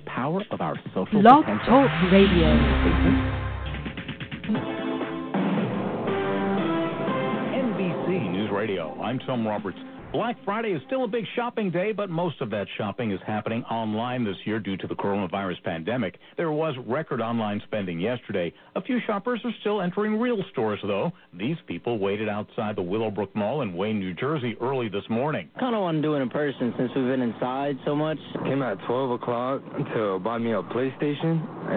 power of our social Blog potential. Talk Radio. NBC News Radio. I'm Tom Roberts. Black Friday is still a big shopping day, but most of that shopping is happening online this year due to the coronavirus pandemic. There was record online spending yesterday. A few shoppers are still entering real stores, though. These people waited outside the Willowbrook Mall in Wayne, New Jersey early this morning. Kind of want to do it in person since we've been inside so much. Came at 12 o'clock to buy me a PlayStation,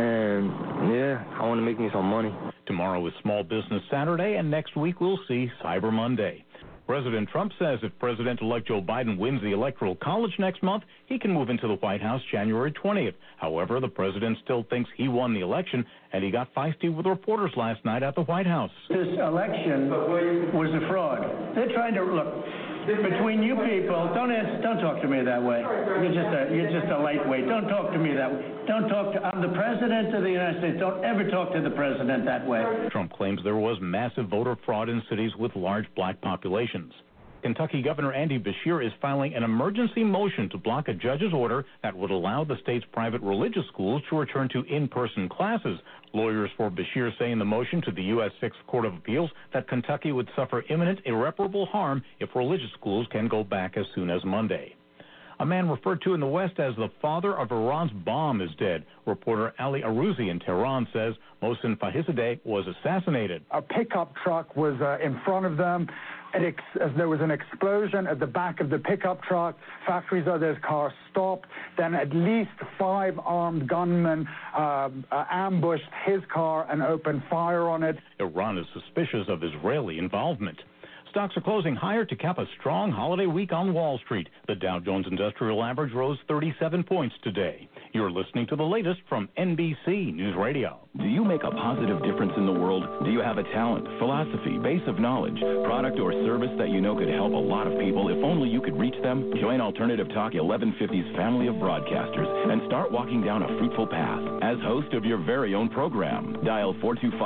and yeah, I want to make me some money. Tomorrow is Small Business Saturday, and next week we'll see Cyber Monday. President Trump says if President-elect Joe Biden wins the Electoral College next month, he can move into the White House January 20th. However, the president still thinks he won the election, and he got feisty with reporters last night at the White House. This election was a fraud. They're trying to, look, between you people, don't talk to me that way. You're just a lightweight. Don't talk to me that way. I'm the president of the United States. Don't ever talk to the president that way. Trump claims there was massive voter fraud in cities with large black populations. Kentucky Governor Andy Beshear is filing an emergency motion to block a judge's order that would allow the state's private religious schools to return to in-person classes. Lawyers for Beshear say in the motion to the U.S. Sixth Court of Appeals that Kentucky would suffer imminent irreparable harm if religious schools can go back as soon as Monday. A man referred to in the West as the father of Iran's bomb is dead. Reporter Ali Arouzi in Tehran says Mohsen Fakhrizadeh was assassinated. A pickup truck was in front of them. There was an explosion at the back of the pickup truck. Fakhrizadeh's car stopped. Then at least 5 armed gunmen ambushed his car and opened fire on it. Iran is suspicious of Israeli involvement. Stocks are closing higher to cap a strong holiday week on Wall Street. The Dow Jones Industrial Average rose 37 points today. You're listening to the latest from NBC News Radio. Do you make a positive difference in the world? Do you have a talent, philosophy, base of knowledge, product or service that you know could help a lot of people if only you could reach them? Join Alternative Talk 1150's family of broadcasters and start walking down a fruitful path. As host of your very own program, dial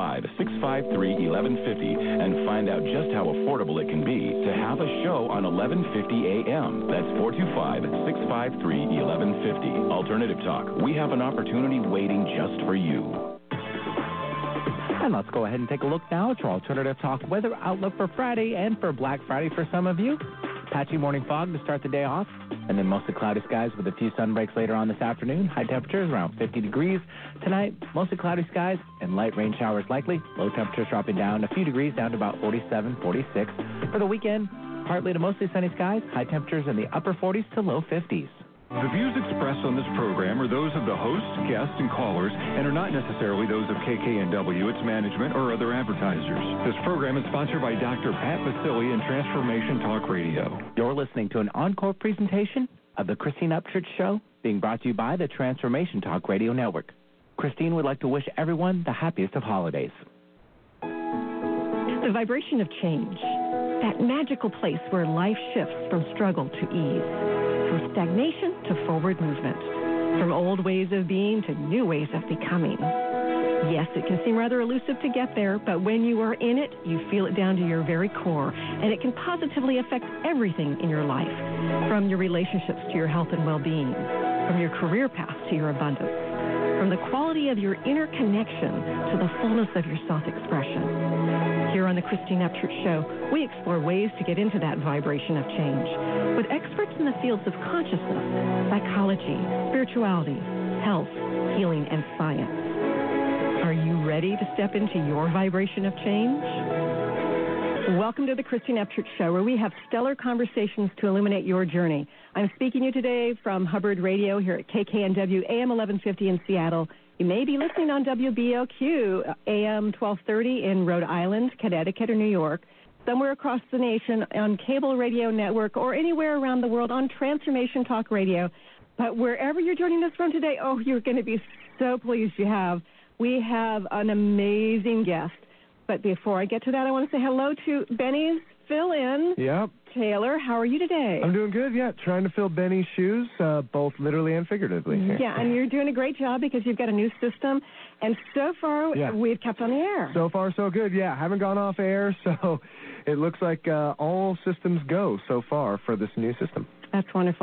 425-653-1150 and find out just how affordable it can be to have a show on 1150 a.m. That's 425-653-1150. Alternative Talk. We have an opportunity waiting just for you. And let's go ahead and take a look now at your Alternative Talk weather outlook for Friday and for Black Friday for some of you. Patchy morning fog to start the day off, and then mostly cloudy skies with a few sun breaks later on this afternoon. High temperatures around 50 degrees. Tonight, mostly cloudy skies and light rain showers likely. Low temperatures dropping down a few degrees down to about 47, 46. For the weekend, partly to mostly sunny skies. High temperatures in the upper 40s to low 50s. The views expressed on this program are those of the hosts, guests, and callers, and are not necessarily those of KKNW, its management, or other advertisers. This program is sponsored by Dr. Pat Basili and Transformation Talk Radio. You're listening to an encore presentation of the Christine Upchurch Show, being brought to you by the Transformation Talk Radio Network. Christine would like to wish everyone the happiest of holidays. The vibration of change, that magical place where life shifts from struggle to ease. From stagnation to forward movement. From old ways of being to new ways of becoming. Yes, it can seem rather elusive to get there, but when you are in it, you feel it down to your very core, and it can positively affect everything in your life. From your relationships to your health and well-being. From your career path to your abundance. From the quality of your inner connection to the fullness of your self-expression. Here on the Christine Upchurch Show, we explore ways to get into that vibration of change with experts in the fields of consciousness, psychology, spirituality, health, healing, and science. Are you ready to step into your vibration of change? Welcome to the Christine Upchurch Show, where we have stellar conversations to illuminate your journey. I'm speaking to you today from Hubbard Radio here at KKNW AM 1150 in Seattle. You may be listening on WBOQ AM 1230 in Rhode Island, Connecticut, or New York, somewhere across the nation on cable radio network, or anywhere around the world on Transformation Talk Radio. But wherever you're joining us from today, you're going to be so pleased you have. We have an amazing guest. But before I get to that, I want to say hello to Benny's fill-in. Yep. Taylor, how are you today? I'm doing good, yeah. Trying to fill Benny's shoes, both literally and figuratively. Yeah, and you're doing a great job because you've got a new system. And so far, we've kept on the air. So far, so good, yeah. Haven't gone off air, so it looks like all systems go so far for this new system. That's wonderful.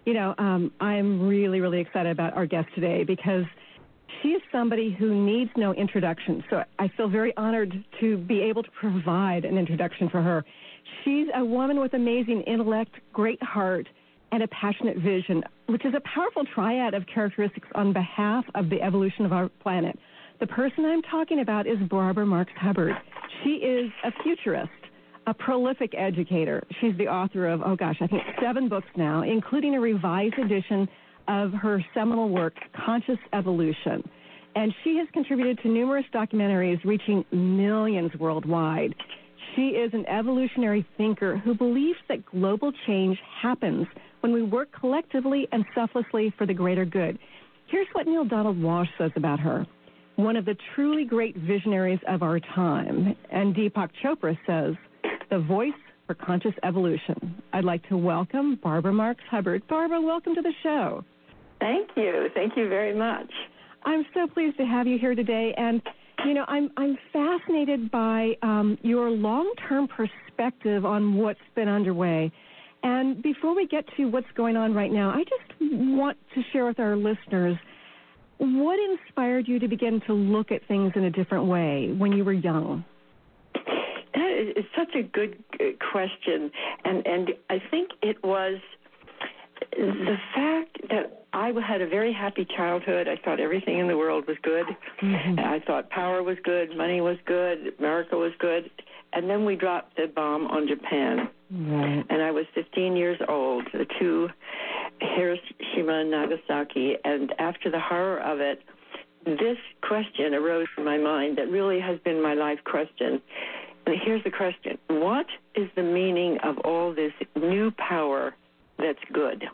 I'm really, really excited about our guest today because she is somebody who needs no introduction. So I feel very honored to be able to provide an introduction for her. She's a woman with amazing intellect, great heart, and a passionate vision, which is a powerful triad of characteristics on behalf of the evolution of our planet. The person I'm talking about is Barbara Marx Hubbard. She is a futurist, a prolific educator. She's the author of, I think 7 books now, including a revised edition of her seminal work, Conscious Evolution. And she has contributed to numerous documentaries reaching millions worldwide. She is an evolutionary thinker who believes that global change happens when we work collectively and selflessly for the greater good. Here's what Neil Donald Walsch says about her. One of the truly great visionaries of our time. And Deepak Chopra says, the voice for conscious evolution. I'd like to welcome Barbara Marx Hubbard. Barbara, welcome to the show. Thank you. Thank you very much. I'm so pleased to have you here today. And, I'm fascinated by your long-term perspective on what's been underway. And before we get to what's going on right now, I just want to share with our listeners what inspired you to begin to look at things in a different way when you were young? It's such a good question, and I think it was the fact that I had a very happy childhood. I thought everything in the world was good. Mm-hmm. I thought power was good, money was good, America was good. And then we dropped the bomb on Japan. Right. And I was 15 years old, the 2 Hiroshima and Nagasaki. And after the horror of it, this question arose in my mind that really has been my life question. And here's the question. What is the meaning of all this new power that's good?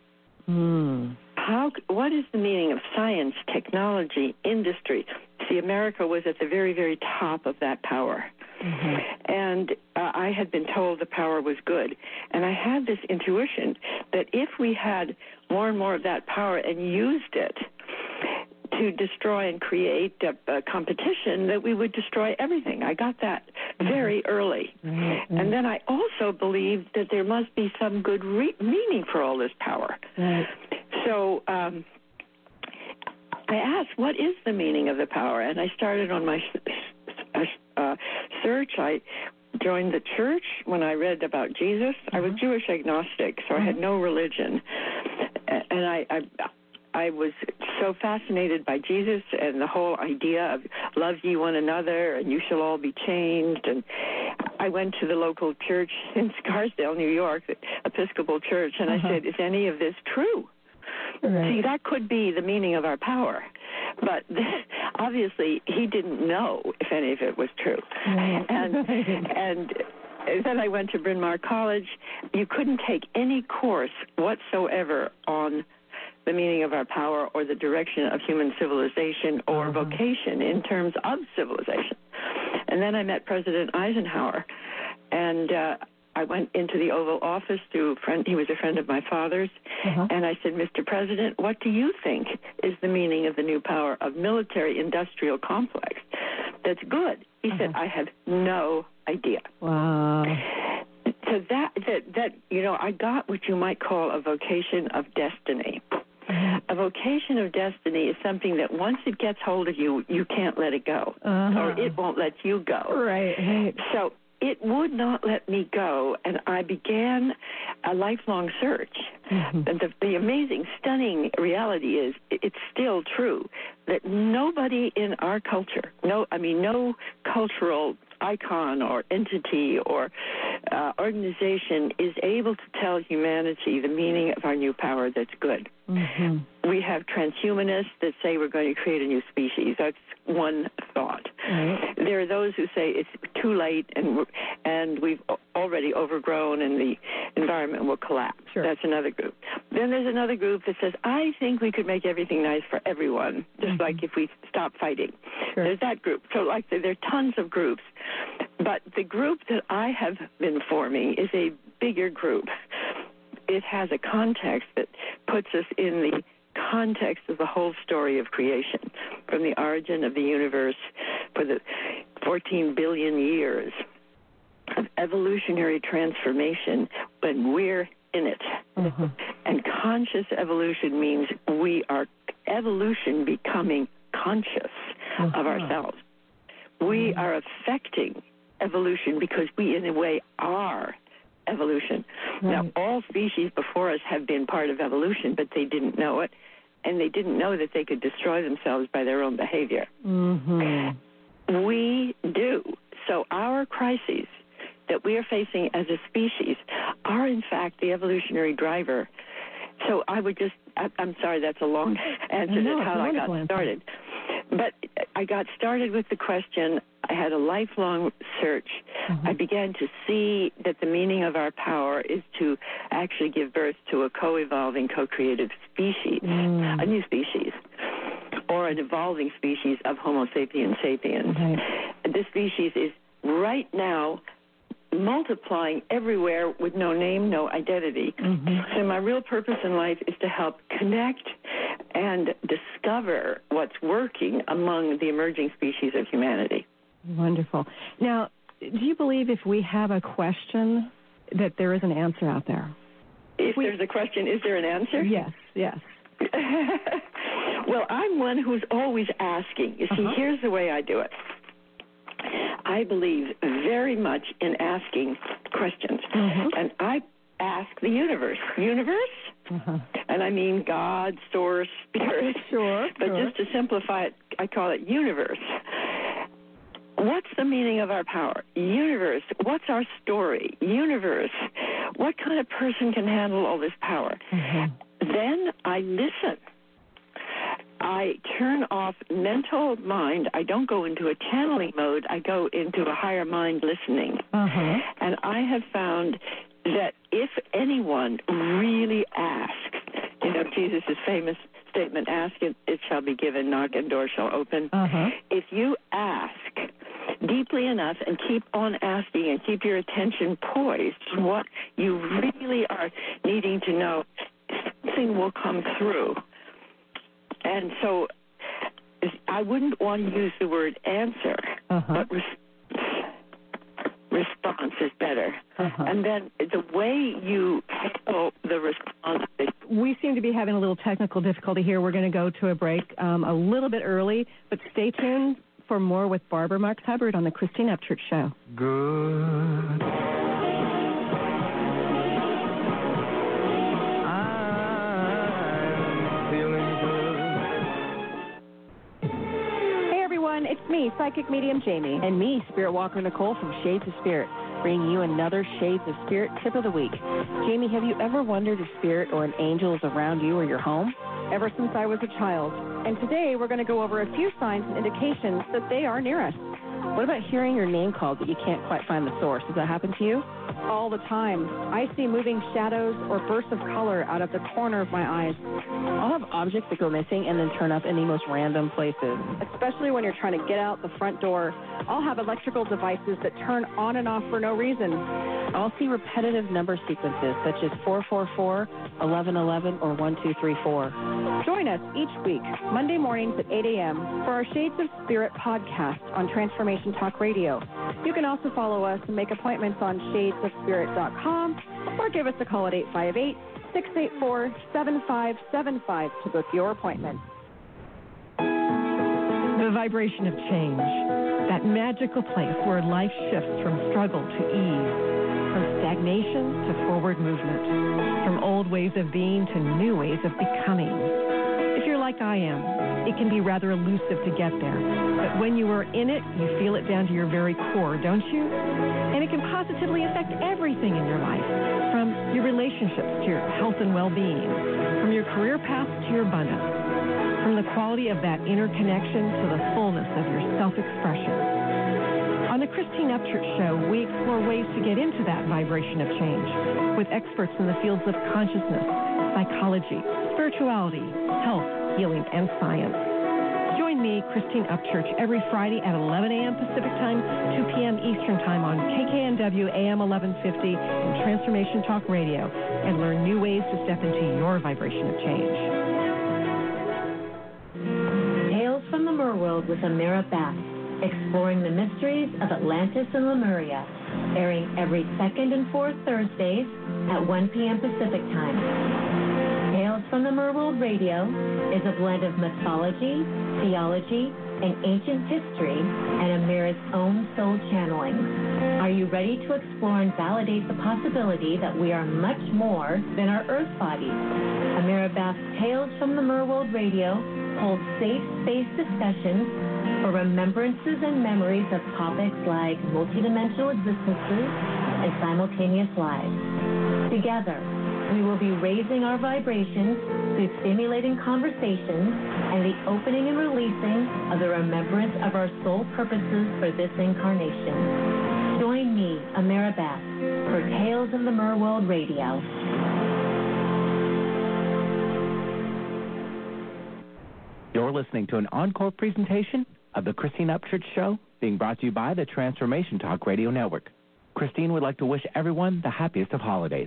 What is the meaning of science, technology, industry? See, America was at the very, very top of that power. Mm-hmm. And I had been told the power was good. And I had this intuition that if we had more and more of that power and used it to destroy and create a competition, that we would destroy everything. I got that very early. Mm-hmm. And then I also believed that there must be some good meaning for all this power. Right. So I asked, what is the meaning of the power? And I started on my search. I joined the church when I read about Jesus. Mm-hmm. I was Jewish agnostic, so I had no religion. And I was so fascinated by Jesus and the whole idea of love ye one another and you shall all be changed. And I went to the local church in Scarsdale, New York, the Episcopal Church, and I said, is any of this true? Right. See, that could be the meaning of our power. But obviously, he didn't know if any of it was true. Right. And then I went to Bryn Mawr College. You couldn't take any course whatsoever on the meaning of our power or the direction of human civilization or vocation in terms of civilization. And then I met President Eisenhower, and I went into the Oval Office through a friend. He was a friend of my father's, and I said, Mr. President, what do you think is the meaning of the new power of military-industrial complex that's good? He said, I have no idea. Wow. So that I got what you might call a vocation of destiny. A vocation of destiny is something that once it gets hold of you, you can't let it go, or it won't let you go. Right. So it would not let me go, and I began a lifelong search. Mm-hmm. And the amazing, stunning reality is it's still true that nobody in our culture, no cultural icon or entity or organization is able to tell humanity the meaning of our new power that's good. Mm-hmm. We have transhumanists that say we're going to create a new species. That's one thought. Right. There are those who say it's too late and we've already overgrown and the environment will collapse. Sure. That's another group. Then there's another group that says, I think we could make everything nice for everyone, just like if we stop fighting. Sure. There's that group. So there are tons of groups. But the group that I have been forming is a bigger group. It has a context that puts us in the context of the whole story of creation, from the origin of the universe for the 14 billion years of evolutionary transformation when we're in it. And conscious evolution means we are evolution becoming conscious of ourselves. We are affecting evolution because we, in a way, are evolution. Now, all species before us have been part of evolution, but they didn't know it, and they didn't know that they could destroy themselves by their own behavior. We do. So our crises that we are facing as a species are, in fact, the evolutionary driver. So I would just, I'm sorry, that's a long answer to how I got started. But I got started with the question. I had a lifelong search. I began to see that the meaning of our power is to actually give birth to a co-evolving, co-creative species, a new species, or an evolving species of Homo sapiens sapiens. This species is right now multiplying everywhere with no name, no identity. So my real purpose in life is to help connect and discover what's working among the emerging species of humanity. Wonderful. Now, do you believe if we have a question that there is an answer out there? If there's a question, is there an answer? Yes, yes. Well, I'm one who's always asking. You see, here's the way I do it. I believe very much in asking questions. And I ask the universe. Universe? And I mean God, source, spirit. But just to simplify it, I call it universe. What's the meaning of our power? Universe. What's our story? Universe. What kind of person can handle all this power? Then I listen. I turn off mental mind. I don't go into a channeling mode. I go into a higher mind listening. And I have found that if anyone really asks, you know, Jesus' famous statement, ask and it shall be given, knock and door shall open. If you ask deeply enough and keep on asking and keep your attention poised to what you really are needing to know, something will come through. And so I wouldn't want to use the word answer, but response is better. And then the way you handle the response. We seem to be having a little technical difficulty here. We're going to go to a break a little bit early, but stay tuned for more with Barbara Marx Hubbard on the Christine Upchurch Show. Good. It's me, Psychic Medium Jamie. And me, Spirit Walker Nicole from Shades of Spirit, bringing you another Shades of Spirit tip of the week. Jamie, have you ever wondered if spirit or an angel is around you or your home? Ever since I was a child. And today we're going to go over a few signs and indications that they are near us. What about hearing your name called but you can't quite find the source? Does that happen to you? All the time. I see moving shadows or bursts of color out of the corner of my eyes. I'll have objects that go missing and then turn up in the most random places. Especially when you're trying to get out the front door. I'll have electrical devices that turn on and off for no reason. I'll see repetitive number sequences such as 444, 1111, or 1234. Join us each week, Monday mornings at 8 a.m. for our Shades of Spirit podcast on Transformation Talk Radio. You can also follow us and make appointments on shadesofspirit.com or give us a call at 858-684-7575 to book your appointment. The vibration of change, that magical place where life shifts from struggle to ease, from stagnation to forward movement, from old ways of being to new ways of becoming. If you're like I am, it can be rather elusive to get there, but when you are in it, you feel it down to your very core, don't you? And it can positively affect everything in your life, from your relationships to your health and well-being, from your career path to your abundance, from the quality of that inner connection to the fullness of your self-expression. On the Christine Upchurch Show, we explore ways to get into that vibration of change with experts in the fields of consciousness, psychology, spirituality, health, healing, and science. Join me, Christine Upchurch, every Friday at 11 a.m. Pacific Time, 2 p.m. Eastern Time on KKNW AM 1150 and Transformation Talk Radio, and learn new ways to step into your vibration of change. Tales from the Merworld with Amira Bass, exploring the mysteries of Atlantis and Lemuria. airing every second and fourth Thursdays at 1 p.m. Pacific Time. Tales from the Merworld Radio is a blend of mythology, theology, and ancient history, and Amira's own soul channeling. Are you ready to explore and validate the possibility that we are much more than our earth bodies? Amira Bath's Tales from the Merworld Radio holds safe space discussions for remembrances and memories of topics like multidimensional existences and simultaneous lives. Together, we will be raising our vibrations through stimulating conversations and the opening and releasing of the remembrance of our soul purposes for this incarnation. Join me, Amira Bath, for Tales of the Merworld Radio. You're listening to an encore presentation of the Christine Upchurch Show, being brought to you by the Transformation Talk Radio Network. Christine would like to wish everyone the happiest of holidays.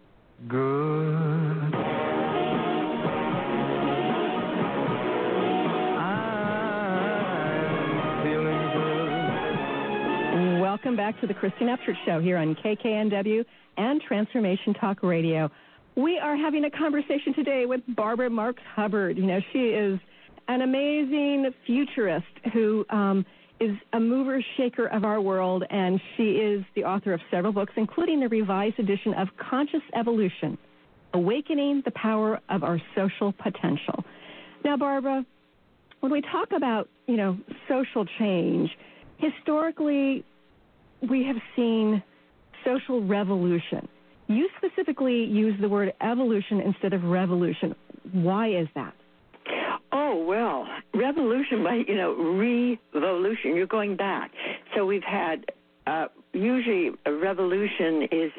Good. Welcome back to the Christine Upchurch Show here on KKNW and Transformation Talk Radio. We are having a conversation today with Barbara Marx Hubbard. You know, she is an amazing futurist who is a mover shaker of our world, and she is the author of several books, including the revised edition of Conscious Evolution, Awakening the Power of Our Social Potential. Now, Barbara, when we talk about, you know, social change, historically we have seen social revolution. You specifically use the word evolution instead of revolution. Why is that? Oh, well, revolution, revolution, you're going back. So we've had, usually a revolution is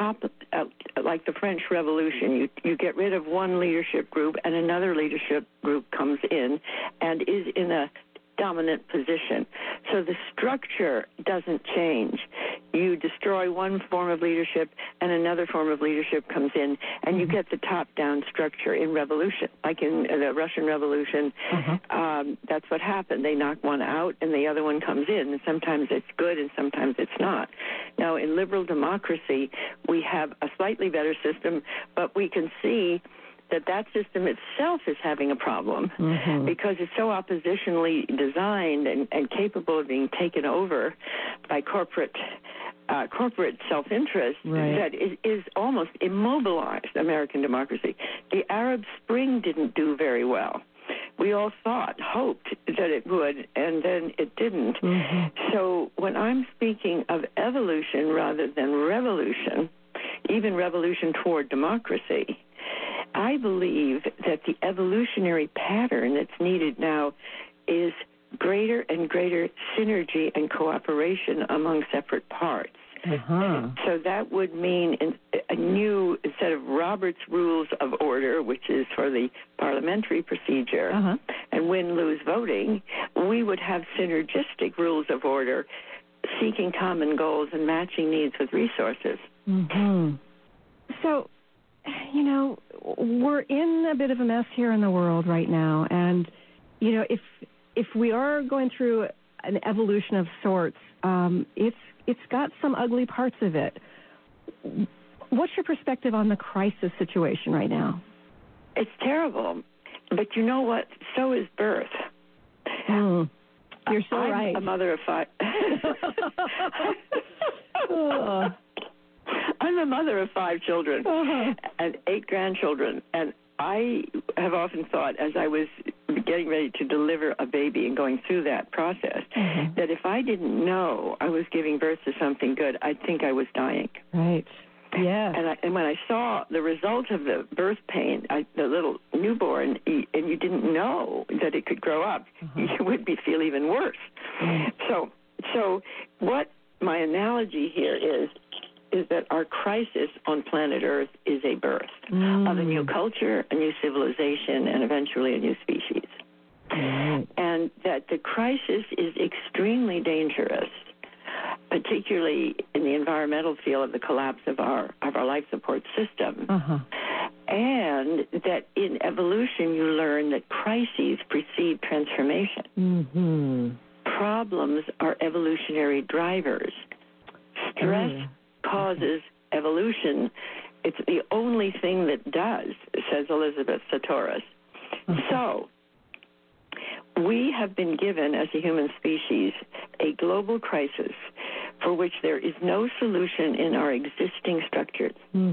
like the French Revolution. You get rid of one leadership group and another leadership group comes in and is in a dominant position. So the structure doesn't change. You destroy one form of leadership and another form of leadership comes in, and you get the top-down structure in revolution. Like in the Russian Revolution, that's what happened. They knock one out and the other one comes in, and sometimes it's good and sometimes it's not. Now, in liberal democracy, we have a slightly better system, but we can see that system itself is having a problem because it's so oppositionally designed and capable of being taken over by corporate self-interest that is almost immobilized American democracy. The Arab Spring didn't do very well. We all hoped that it would, and then it didn't. So when I'm speaking of evolution rather than revolution, even revolution toward democracy, I believe that the evolutionary pattern that's needed now is greater and greater synergy and cooperation among separate parts. So that would mean a new set of Robert's Rules of Order, which is for the parliamentary procedure, and win-lose voting. We would have synergistic rules of order, seeking common goals and matching needs with resources. So, you know, we're in a bit of a mess here in the world right now, and, you know, if we are going through an evolution of sorts, it's got some ugly parts of it. What's your perspective on the crisis situation right now? It's terrible, but you know what? So is birth. You're so right. I'm a mother of 5. I'm a mother of 5 children and 8 grandchildren, and I have often thought, as I was getting ready to deliver a baby and going through that process, that if I didn't know I was giving birth to something good, I'd think I was dying. Right. Yeah. And when I saw the result of the birth pain, the little newborn, and you didn't know that it could grow up, you would feel even worse. So what my analogy here is that our crisis on planet Earth is a birth of a new culture, a new civilization, and eventually a new species. And that the crisis is extremely dangerous, particularly in the environmental field of the collapse of our life support system. And that in evolution you learn that crises precede transformation. Problems are evolutionary drivers. Stress causes evolution. It's the only thing that does, says Elizabeth Sahtouris. So we have been given, as a human species, a global crisis for which there is no solution in our existing structures.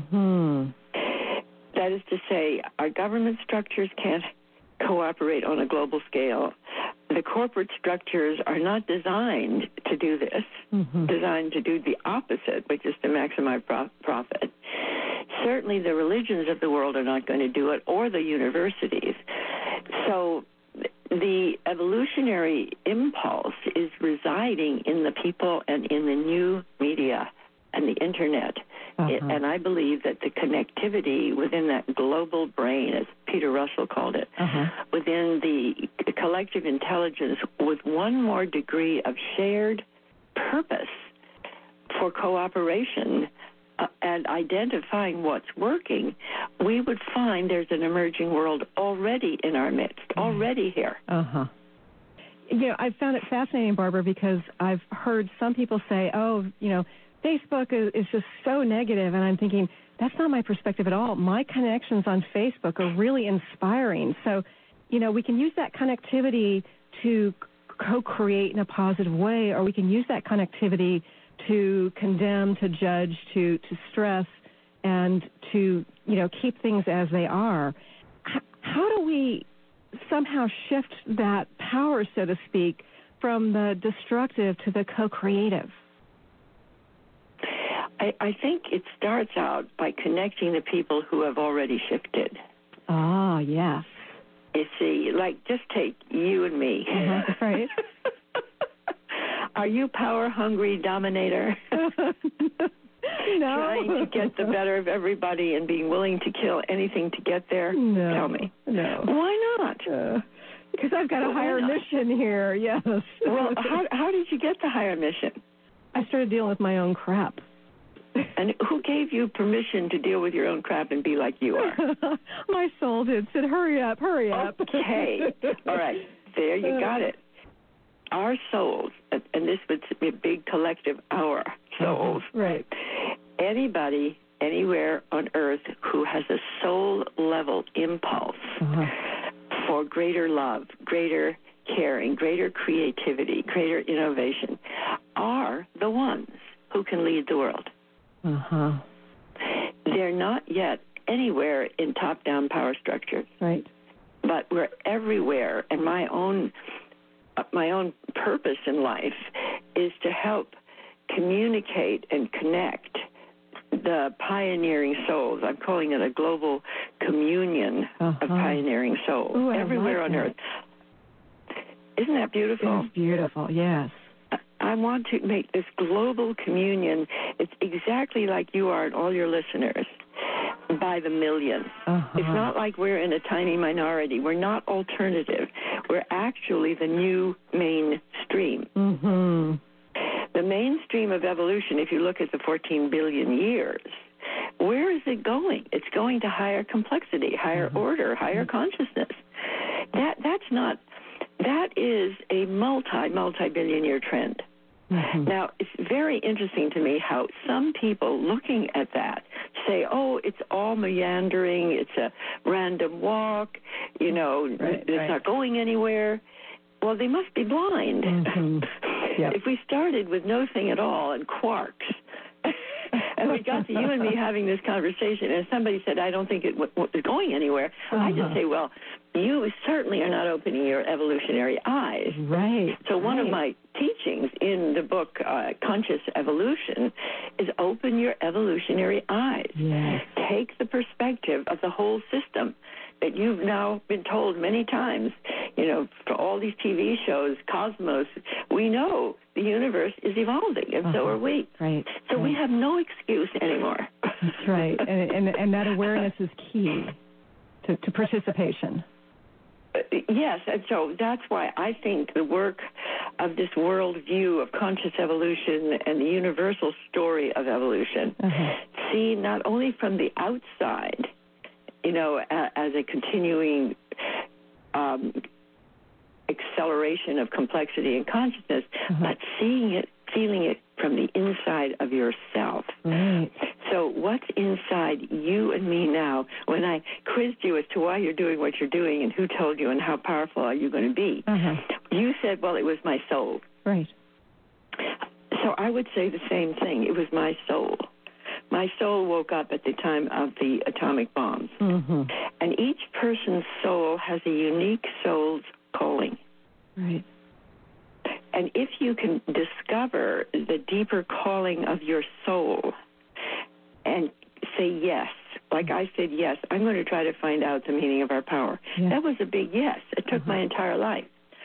That is to say, our government structures can't cooperate on a global scale. The corporate structures are not designed to do this, designed to do the opposite, which is to maximize profit. Certainly the religions of the world are not going to do it, or the universities. So the evolutionary impulse is residing in the people and in the new media and the internet. And I believe that the connectivity within that global brain, as Peter Russell called it, within the collective intelligence with one more degree of shared purpose for cooperation and identifying what's working, we would find there's an emerging world already in our midst, already here. You know, I found it fascinating, Barbara, because I've heard some people say, oh, you know, Facebook is just so negative, and I'm thinking, that's not my perspective at all. My connections on Facebook are really inspiring. So, you know, we can use that connectivity to co-create in a positive way, or we can use that connectivity to condemn, to judge, to stress, and to, you know, keep things as they are. How do we somehow shift that power, so to speak, from the destructive to the co-creative? I think it starts out by connecting the people who have already shifted. Ah, yes. You see, like, just take you and me. Right. Are you power-hungry dominator? No. Trying to get the better of everybody and being willing to kill anything to get there? No. Tell me. No. Why not? Because I've got a higher mission here, yes. Well, how did you get the higher mission? I started dealing with my own crap. And who gave you permission to deal with your own crap and be like you are? My soul did. Said, hurry up, hurry up. Okay. All right. There you got it. Our souls, and this would be a big collective, our souls. Right. Anybody, anywhere on earth who has a soul-level impulse for greater love, greater caring, greater creativity, greater innovation, are the ones who can lead the world. They're not yet anywhere in top-down power structures. Right. But we're everywhere, and my own purpose in life is to help communicate and connect the pioneering souls. I'm calling it a global communion of pioneering souls. Ooh, everywhere on earth. Isn't that beautiful? It's beautiful, yes. I want to make this global communion. It's exactly like you are and all your listeners, by the millions. It's not like we're in a tiny minority. We're not alternative. We're actually the new mainstream. The mainstream of evolution, if you look at the 14 billion years, where is it going? It's going to higher complexity, higher order, higher consciousness. That is a multi-billion year trend. Now, it's very interesting to me how some people looking at that say, oh, it's all meandering, it's a random walk, you know, it's not going anywhere. Well, they must be blind. If we started with no thing at all and quarks, and we got to you and me having this conversation, and somebody said, I don't think it was going anywhere, I just say, well, you certainly are not opening your evolutionary eyes. Right. So one of my teachings in the book, Conscious Evolution, is open your evolutionary eyes. Yes. Take the perspective of the whole system that you've now been told many times, you know, for all these TV shows, Cosmos, we know the universe is evolving, and so are we. Right. So we have no excuse anymore. That's right. And that awareness is key to participation. Yes, and so that's why I think the work of this world view of conscious evolution and the universal story of evolution, seen not only from the outside, you know, as a continuing acceleration of complexity and consciousness, but seeing it feeling it from the inside of yourself. Right. So what's inside you and me now? When I quizzed you as to why you're doing what you're doing and who told you and how powerful are you going to be, you said, well, it was my soul. Right. So I would say the same thing. It was my soul. My soul woke up at the time of the atomic bombs. And each person's soul has a unique soul's calling. Right. And if you can discover the deeper calling of your soul and say yes, like I said yes, I'm going to try to find out the meaning of our power. Yeah. That was a big yes. It took my entire life.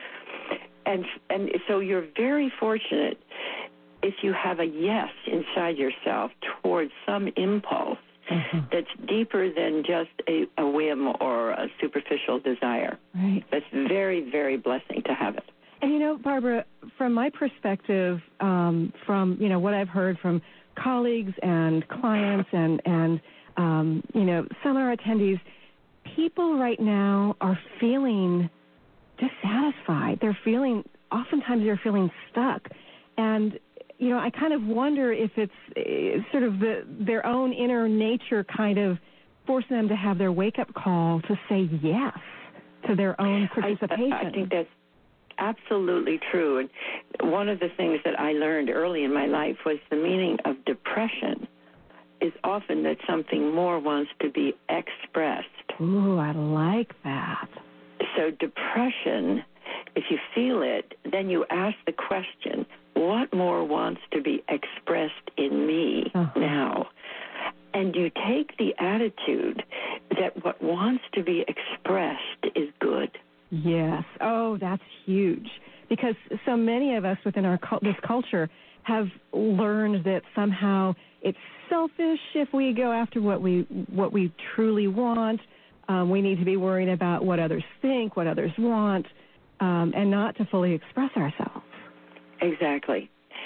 And so you're very fortunate if you have a yes inside yourself towards some impulse that's deeper than just a whim or a superficial desire. Right. That's very, very blessing to have it. And, you know, Barbara, from my perspective, from, you know, what I've heard from colleagues and clients and you know, seminar attendees, people right now are feeling dissatisfied. Oftentimes they're feeling stuck. And, you know, I kind of wonder if it's sort of their own inner nature kind of forcing them to have their wake-up call to say yes to their own participation. I think that's absolutely true. And one of the things that I learned early in my life was the meaning of depression is often that something more wants to be expressed. Ooh, I like that. So depression, if you feel it, then you ask the question, what more wants to be expressed in me now? And you take the attitude that what wants to be expressed is good. Yes. Oh, that's huge. Because so many of us within this culture have learned that somehow it's selfish if we go after what we truly want. We need to be worried about what others think, what others want, and not to fully express ourselves. Exactly.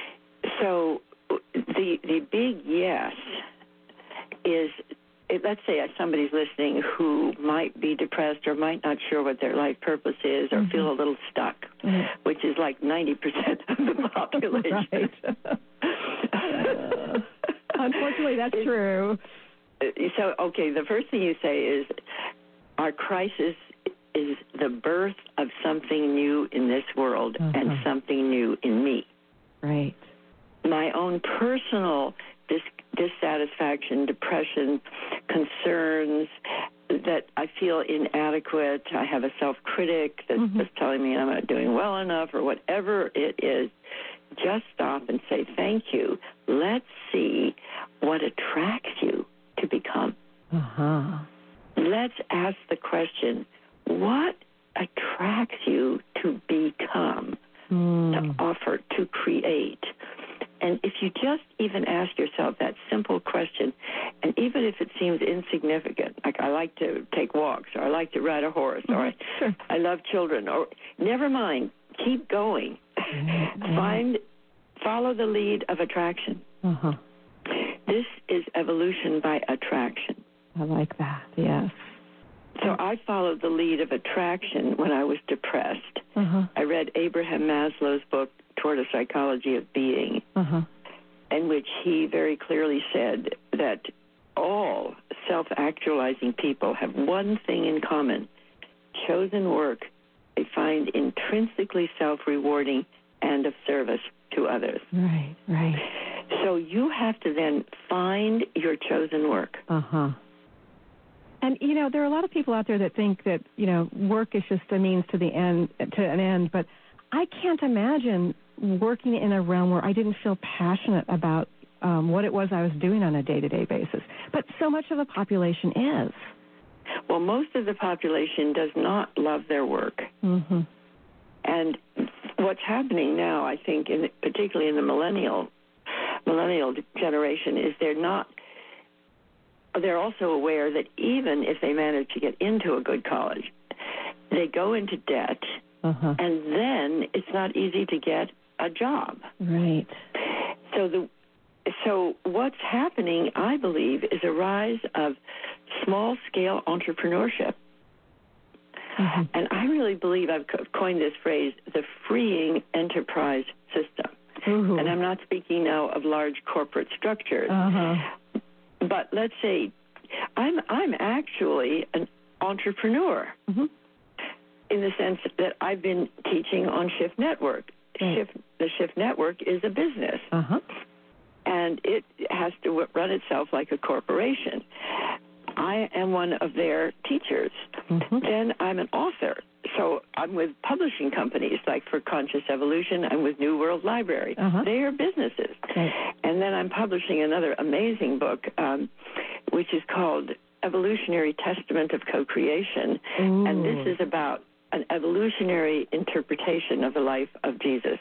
So the big yes is, let's say somebody's listening who might be depressed or might not sure what their life purpose is or feel a little stuck, which is like 90% of the population. Right. Unfortunately, that's true. So, okay, the first thing you say is our crisis is the birth of something new in this world and something new in me. Right. My own personal dissatisfaction, depression, concerns, that I feel inadequate, I have a self-critic that's just telling me I'm not doing well enough or whatever it is, just stop and say, thank you. Let's see what attracts you to become. Let's ask the question, what attracts you to become, to offer, to create? And if you just even ask yourself that simple question, and even if it seems insignificant, like I like to take walks, or I like to ride a horse, or I love children, or never mind, keep going. Follow the lead of attraction. This is evolution by attraction. I like that, yes. So I followed the lead of attraction when I was depressed. I read Abraham Maslow's book, Toward a Psychology of Being, in which he very clearly said that all self-actualizing people have one thing in common: chosen work they find intrinsically self-rewarding and of service to others. Right, right. So you have to then find your chosen work. And, you know, there are a lot of people out there that think that, you know, work is just a means to an end, but I can't imagine working in a realm where I didn't feel passionate about what it was I was doing on a day-to-day basis. But so much of the population is. Well, most of the population does not love their work. And what's happening now, I think, particularly in the millennial generation, is they're also aware that even if they manage to get into a good college, they go into debt, and then it's not easy to get a job. Right. So what's happening, I believe, is a rise of small-scale entrepreneurship. And I really believe I've coined this phrase, the freeing enterprise system. And I'm not speaking now of large corporate structures. But let's say I'm actually an entrepreneur in the sense that I've been teaching on Shift Network. The Shift Network is a business. And it has to run itself like a corporation. I am one of their teachers. Then I'm an author. So I'm with publishing companies, like for Conscious Evolution, I'm with New World Library. They are businesses. And then I'm publishing another amazing book, which is called Evolutionary Testament of Co-Creation. And this is about an evolutionary interpretation of the life of Jesus.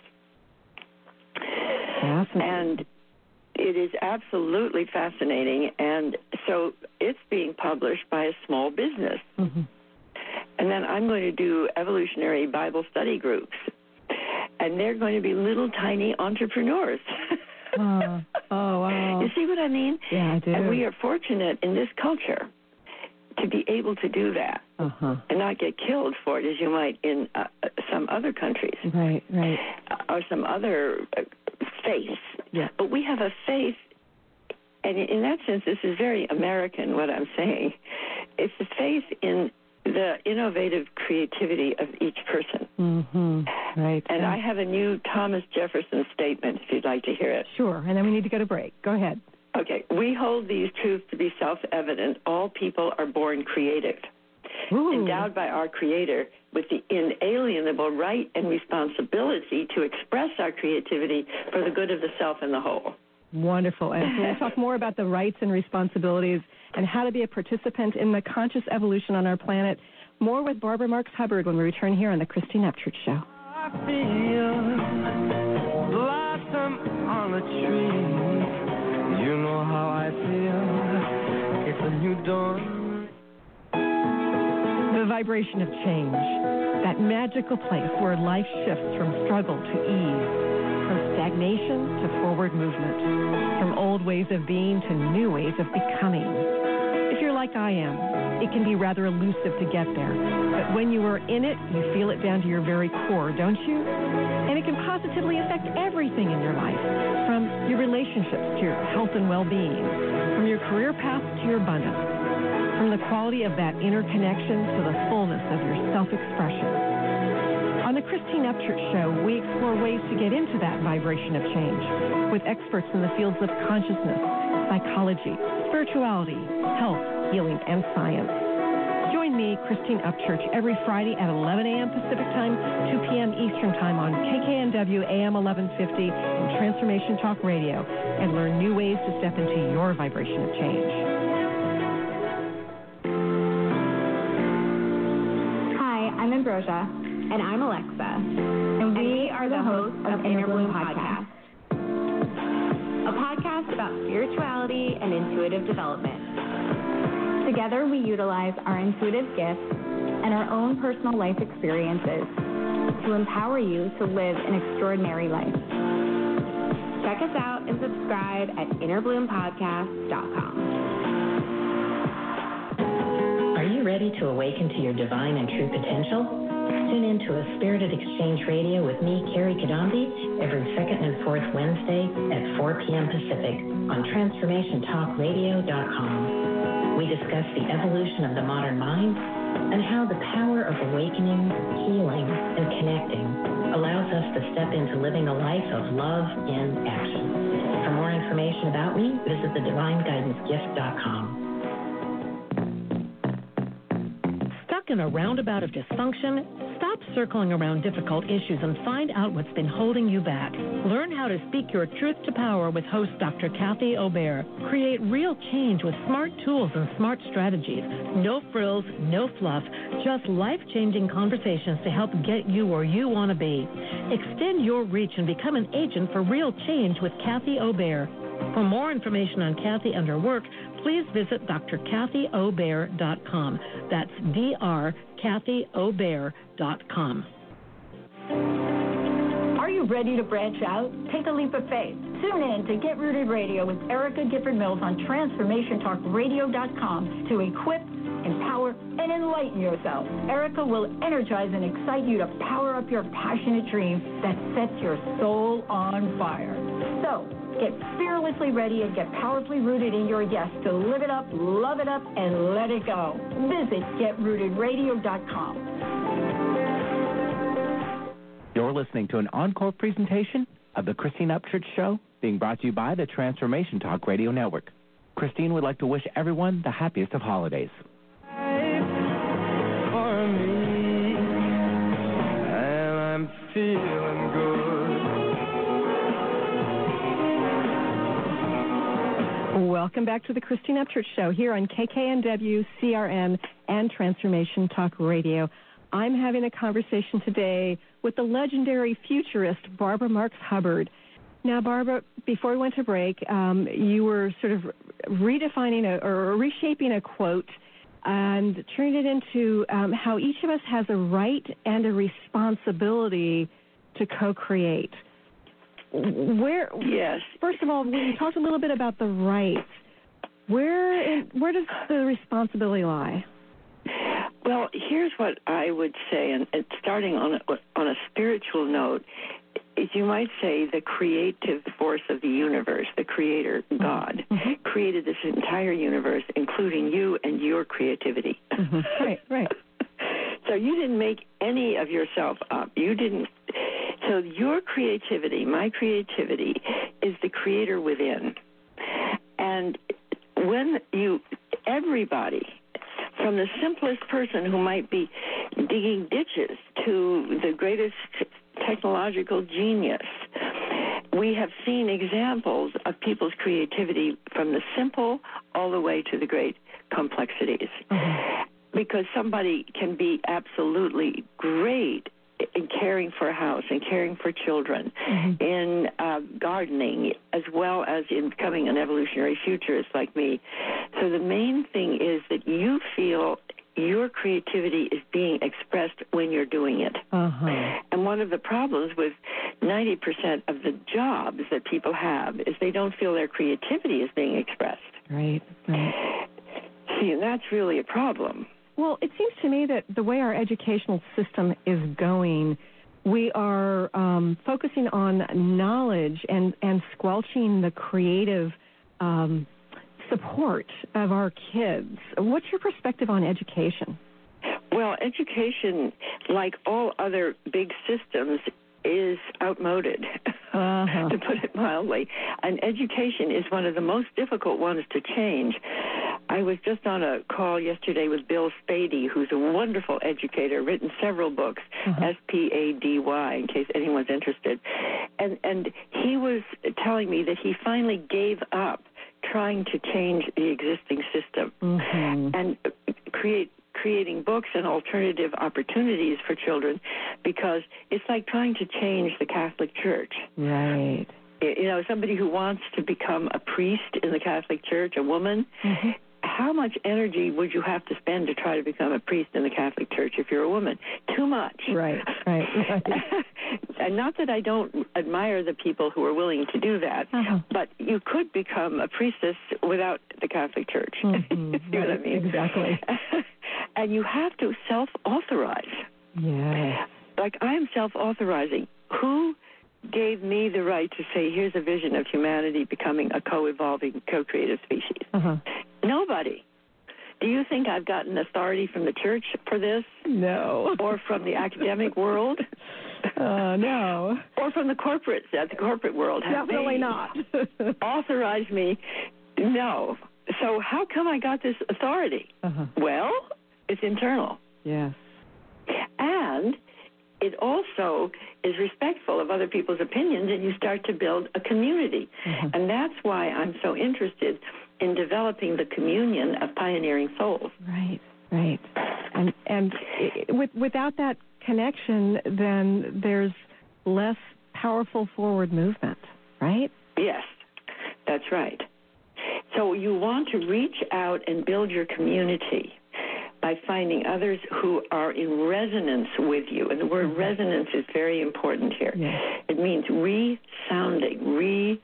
And it is absolutely fascinating. And so it's being published by a small business. And then I'm going to do evolutionary Bible study groups. And they're going to be little tiny entrepreneurs. Wow. You see what I mean? Yeah, I do. And we are fortunate in this culture to be able to do that and not get killed for it as you might in some other countries. Or some other faiths. But we have a faith, and in that sense, this is very American, what I'm saying. It's the faith in the innovative creativity of each person. And I have a new Thomas Jefferson statement, if you'd like to hear it. Sure, and then we need to go to break. Go ahead. Okay. We hold these truths to be self-evident. All people are born creative, endowed by our Creator with the inalienable right and responsibility to express our creativity for the good of the self and the whole. Wonderful. And so we'll talk more about the rights and responsibilities and how to be a participant in the conscious evolution on our planet. More with Barbara Marks Hubbard when we return here on the Christine Upchurch Show. I feel blossom on a tree. You know how I feel. It's a new dawn. The vibration of change, that magical place where life shifts from struggle to ease, from stagnation to forward movement, from old ways of being to new ways of becoming. If you're like I am, it can be rather elusive to get there. But when you are in it, you feel it down to your very core, don't you? And it can positively affect everything in your life, from your relationships to your health and well-being, from your career path to your abundance, from the quality of that inner connection to the fullness of your self-expression. On the Christine Upchurch Show, we explore ways to get into that vibration of change with experts in the fields of consciousness, psychology, spirituality, health, healing, and science. Join me, Christine Upchurch, every Friday at 11 a.m. Pacific Time, 2 p.m. Eastern Time on KKNW AM 1150 and Transformation Talk Radio, and learn new ways to step into your vibration of change. I'm Ambrosia. And I'm Alexa. And we are the hosts of Inner Bloom Podcast, a podcast about spirituality and intuitive development. Together, we utilize our intuitive gifts and our own personal life experiences to empower you to live an extraordinary life. Check us out and subscribe at InnerBloomPodcast.com. Are you ready to awaken to your divine and true potential? Tune in to a Spirited Exchange Radio with me, Carrie Kadambi, every second and fourth Wednesday at 4 p.m. Pacific on TransformationTalkRadio.com. We discuss the evolution of the modern mind and how the power of awakening, healing, and connecting allows us to step into living a life of love in action. For more information about me, visit thedivineguidancegift.com. In a roundabout of dysfunction, stop circling around difficult issues and find out what's been holding you back. Learn how to speak your truth to power with host Dr. Kathy Obear. Create real change with smart tools and smart strategies. No frills, no fluff, just life-changing conversations to help get you where you want to be. Extend your reach and become an agent for real change with Kathy Obear. For more information on Kathy and her work, please visit drkathyobear.com. That's drkathyobear.com. Are you ready to branch out? Take a leap of faith. Tune in to Get Rooted Radio with Erica Gifford Mills on TransformationTalkRadio.com to equip, empower, and enlighten yourself. Erica will energize and excite you to power up your passionate dream that sets your soul on fire. So, get fearlessly ready and get powerfully rooted in your yes to live it up, love it up, and let it go. Visit GetRootedRadio.com. You're listening to an encore presentation of the Christine Upchurch Show, being brought to you by the Transformation Talk Radio Network. Christine would like to wish everyone the happiest of holidays. For me, and I'm feeling good. Welcome back to the Christine Upchurch Show here on KKNW, CRN, and Transformation Talk Radio. I'm having a conversation today with the legendary futurist Barbara Marx Hubbard. Now, Barbara, before we went to break, you were sort of redefining or reshaping a quote and turning it into how each of us has a right and a responsibility to co-create. Yes. First of all, we talked a little bit about the rights. Where does the responsibility lie? Well, here's what I would say, and starting on a spiritual note, is you might say the creative force of the universe, the creator, God, created this entire universe, including you and your creativity. Right. So you didn't make any of yourself up. You didn't. So your creativity, my creativity, is the creator within. And when everybody, from the simplest person who might be digging ditches to the greatest technological genius, we have seen examples of people's creativity from the simple all the way to the great complexities. Because somebody can be absolutely great in caring for a house and caring for children, in gardening, as well as in becoming an evolutionary futurist like me. So the main thing is that you feel your creativity is being expressed when you're doing it. And one of the problems with 90% of the jobs that people have is they don't feel their creativity is being expressed. Right. See, and that's really a problem. Well, it seems to me that the way our educational system is going, we are focusing on knowledge and squelching the creative support of our kids. What's your perspective on education? Well, education, like all other big systems, is outmoded, to put it mildly. And education is one of the most difficult ones to change. I was just on a call yesterday with Bill Spady, who's a wonderful educator, written several books, S-P-A-D-Y, in case anyone's interested. And he was telling me that he finally gave up trying to change the existing system and creating books and alternative opportunities for children, because it's like trying to change the Catholic Church. Right. You know, somebody who wants to become a priest in the Catholic Church, a woman, how much energy would you have to spend to try to become a priest in the Catholic Church if you're a woman? Too much. Right. And not that I don't admire the people who are willing to do that, but you could become a priestess without the Catholic Church. See what I mean? Exactly. And you have to self-authorize. Yes. Like I'm self-authorizing. Who gave me the right to say, here's a vision of humanity becoming a co-evolving, co-creative species? Nobody. Do you think I've gotten authority from the church for this? No. Or from the academic world? No. Or from the corporate world? Definitely not. Authorize me? No. So how come I got this authority? Well, it's internal. Yes. And it also is respectful of other people's opinions, and you start to build a community. And that's why I'm so interested in developing the communion of pioneering souls. Right. And without that connection, then there's less powerful forward movement, right? Yes, that's right. So you want to reach out and build your community by finding others who are in resonance with you. And the word resonance is very important here. Yes. It means resounding,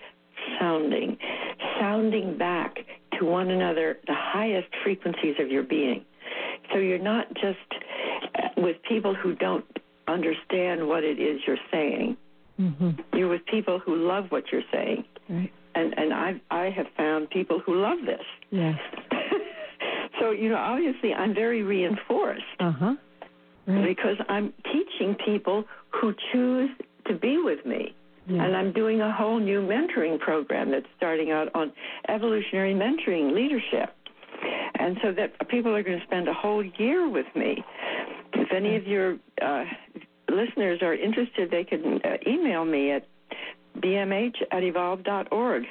sounding back to one another the highest frequencies of your being. So you're not just with people who don't understand what it is you're saying. Mm-hmm. You're with people who love what you're saying. Right. And I have found people who love this. Yes. So, obviously I'm very reinforced. Uh-huh. Right. Because I'm teaching people who choose to be with me. Yeah. And I'm doing a whole new mentoring program that's starting out on evolutionary mentoring leadership. And so that people are going to spend a whole year with me. If any of your listeners are interested, they can email me at bmh@evolve.org.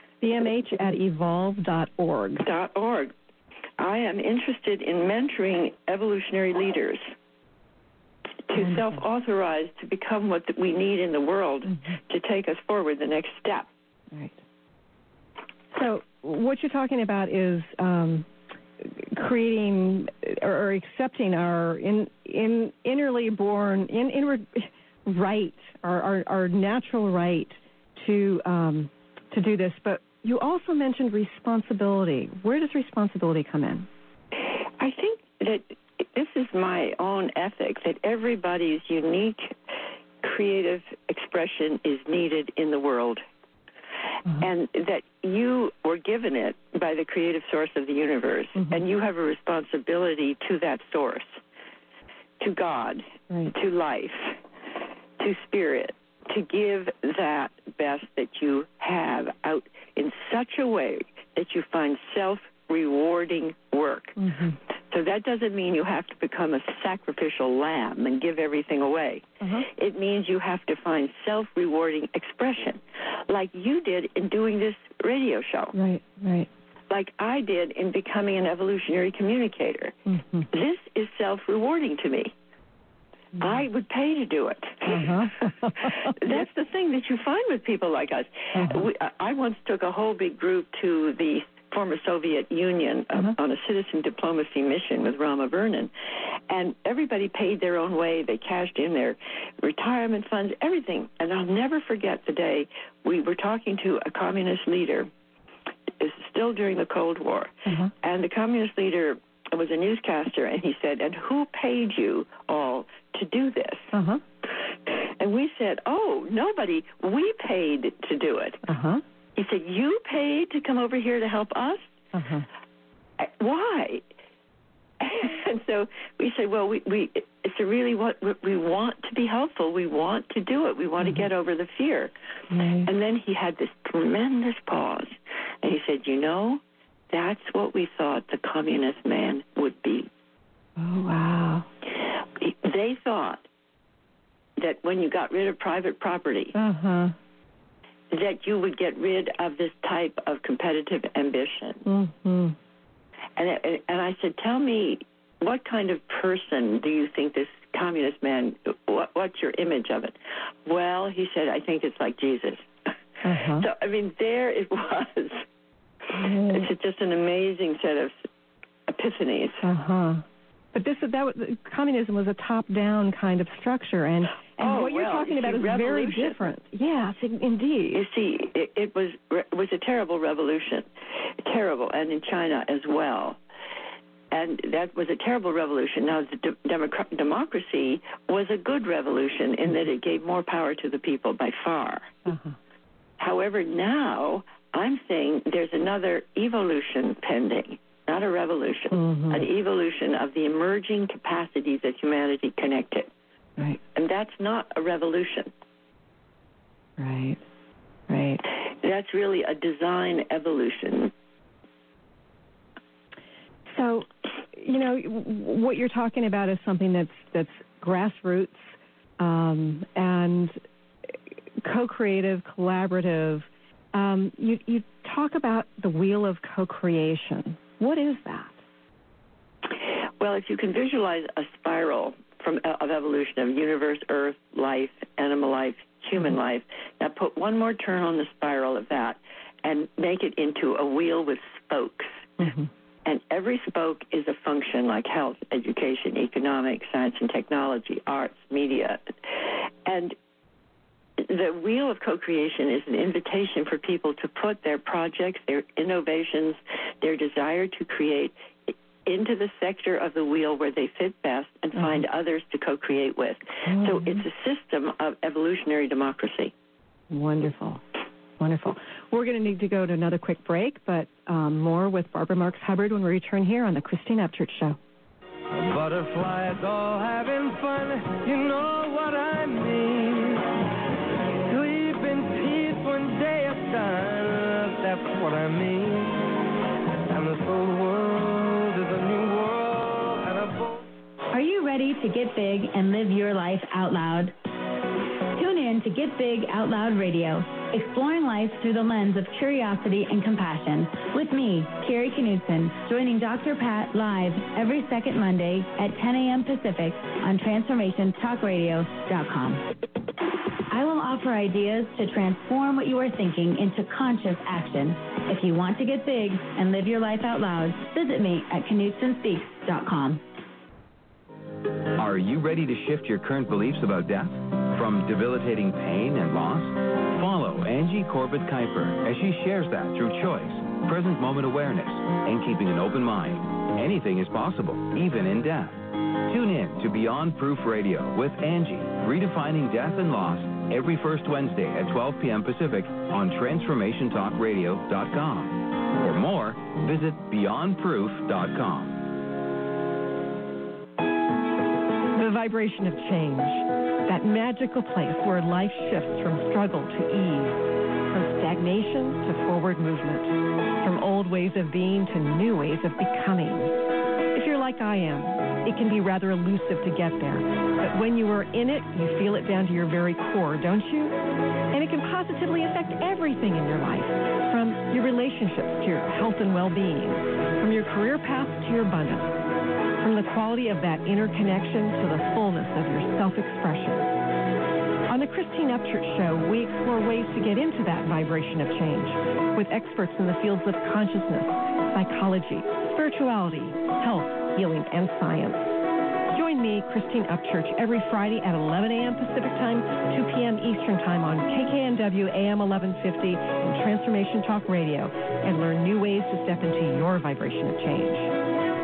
bmh@evolve.org. I am interested in mentoring evolutionary leaders to self-authorize to become what we need in the world to take us forward the next step. Right. So what you're talking about is creating or accepting our innerly born, inward right, our natural right to do this. But you also mentioned responsibility. Where does responsibility come in? I think that this is my own ethic, that everybody's unique creative expression is needed in the world. And that you were given it by the creative source of the universe, and you have a responsibility to that source, to God, to life, to spirit, to give that best that you have out in such a way that you find self-rewarding work. So that doesn't mean you have to become a sacrificial lamb and give everything away. It means you have to find self-rewarding expression, like you did in doing this radio show. Right. Like I did in becoming an evolutionary communicator. This is self-rewarding to me. I would pay to do it. That's the thing that you find with people like us. I once took a whole big group to the former Soviet Union on a citizen diplomacy mission with Rama Vernon, and everybody paid their own way. They cashed in their retirement funds, everything. And I'll never forget the day we were talking to a communist leader. It's still during the Cold War, and the communist leader was a newscaster, and he said, "And who paid you all to do this?" And we said, "Oh, nobody. We paid to do it." He said, "You paid to come over here to help us? Why?" And so we said, "Well, it's really what we want to be helpful. We want to do it. We want to get over the fear." And then he had this tremendous pause, and he said, "That's what we thought the communist man would be." Oh, wow. They thought that when you got rid of private property, that you would get rid of this type of competitive ambition. And I said, "Tell me, what kind of person do you think this communist man, what's your image of it?" "Well," he said, "I think it's like Jesus." So, there it was. It's just an amazing set of epiphanies. But communism was a top-down kind of structure, and what you're talking about is very different. Yes, indeed. You see, it was a terrible revolution, terrible, and in China as well. And that was a terrible revolution. Now, the democracy was a good revolution in that it gave more power to the people by far. However, now I'm saying there's another evolution pending, not a revolution, an evolution of the emerging capacities that humanity connected. And that's not a revolution. That's really a design evolution. So, what you're talking about is something that's grassroots and co-creative, collaborative. You talk about the wheel of co-creation. What is that? Well, if you can visualize a spiral of evolution of universe, earth, life, animal life, human life, now put one more turn on the spiral of that and make it into a wheel with spokes. And every spoke is a function like health, education, economics, science and technology, arts, media. And the wheel of co-creation is an invitation for people to put their projects, their innovations, their desire to create into the sector of the wheel where they fit best and find others to co-create with. So it's a system of evolutionary democracy. Wonderful. Wonderful. We're going to need to go to another quick break, but more with Barbara Marx Hubbard when we return here on the Christine Upchurch Show. Butterflies all having fun, you know what I mean. Sleep in peace when day is done, that's what I mean. And this old world is a new world and a bold. Are you ready to get big and live your life out loud? Tune in to Get Big Out Loud Radio, exploring life through the lens of curiosity and compassion, with me, Carrie Knudsen, joining Dr. Pat live every second Monday at 10 a.m. Pacific on TransformationTalkRadio.com. I will offer ideas to transform what you are thinking into conscious action. If you want to get big and live your life out loud, visit me at KnudsenSpeaks.com. Are you ready to shift your current beliefs about death? From debilitating pain and loss? Follow Angie Corbett Kuiper as she shares that through choice, present moment awareness, and keeping an open mind. Anything is possible, even in death. Tune in to Beyond Proof Radio with Angie, redefining death and loss, every first Wednesday at 12 p.m. Pacific on TransformationTalkRadio.com. For more, visit BeyondProof.com. The vibration of change, that magical place where life shifts from struggle to ease, from stagnation to forward movement, from old ways of being to new ways of becoming. If you're like I am, it can be rather elusive to get there, but when you are in it, you feel it down to your very core, don't you? And it can positively affect everything in your life, from your relationships to your health and well-being, from your career path to your abundance, from the quality of that inner connection to the fullness of your self-expression. On the Christine Upchurch Show, we explore ways to get into that vibration of change with experts in the fields of consciousness, psychology, spirituality, health, healing, and science. Join me, Christine Upchurch, every Friday at 11 a.m. Pacific Time, 2 p.m. Eastern Time on KKNW AM 1150 and Transformation Talk Radio, and learn new ways to step into your vibration of change.